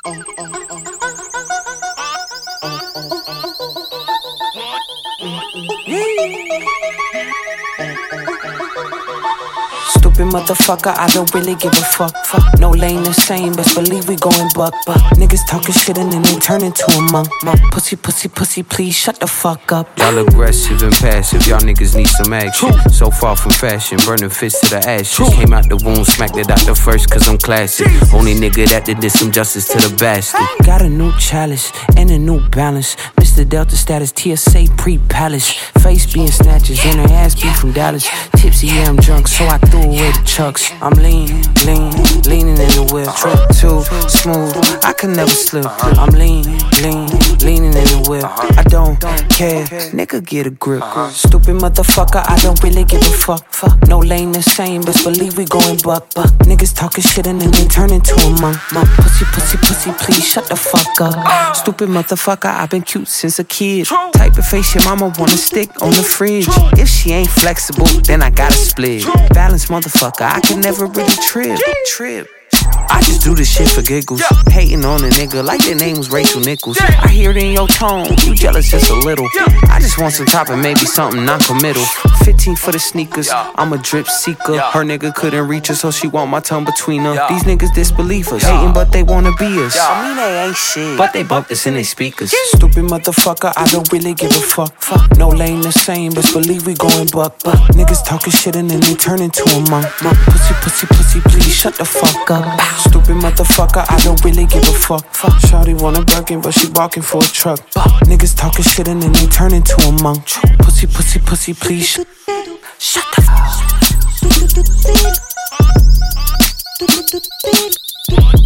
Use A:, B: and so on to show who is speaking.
A: Stupid motherfucker, I don't really give a fuck. No lane the same, best believe we going buck. Niggas talking shit and then they turn into a monk. Pussy, please shut the fuck up.
B: Y'all aggressive and passive, y'all niggas need some action. So far from fashion, burning fists to the ashes. Came out the womb, smacked it out the first cause I'm classic. Only nigga that did some justice to the bastard.
A: Got a new chalice and a new balance. Mr. Delta status, TSA pre-palace. Face being snatches and her ass be from Dallas. Tipsy, yeah, I'm drunk, so I threw away the chucks. I'm leaning in the whip. Trip too smooth, I could never slip. I'm leaning in the whip. I don't care, nigga get a grip. Stupid motherfucker, I don't really give a fuck. No lane the same, best believe we going buck. Niggas talking shit and then they turn into a monk. Pussy, please shut the fuck up. Stupid motherfucker, I've been cute since a kid. Type of face your mama wanna stick on the fridge. If she ain't flexible, then I gotta split. Balance motherfucker, I can never really trip. I just do this shit for giggles. Hating on a nigga like their name was Rachel Nichols. I hear it in your tone, you jealous just a little. I just want some top and maybe something non-committal. 15 for the sneakers, I'm a drip seeker. Her nigga couldn't reach her, so she want my tongue between her. These niggas disbelieve us, hating but they wanna be us. I mean they ain't shit, but they bump this in they speakers. Stupid motherfucker, I don't really give a fuck. No lane the same, best believe we going buck. Niggas talking shit and then they turn into a monk. Pussy, please shut the fuck up. Stupid motherfucker, I don't really give a fuck. Shawty want a Birkin, but she walking for a truck. Niggas talking shit and then they turn into a monk. Pussy, please shut the fuck up.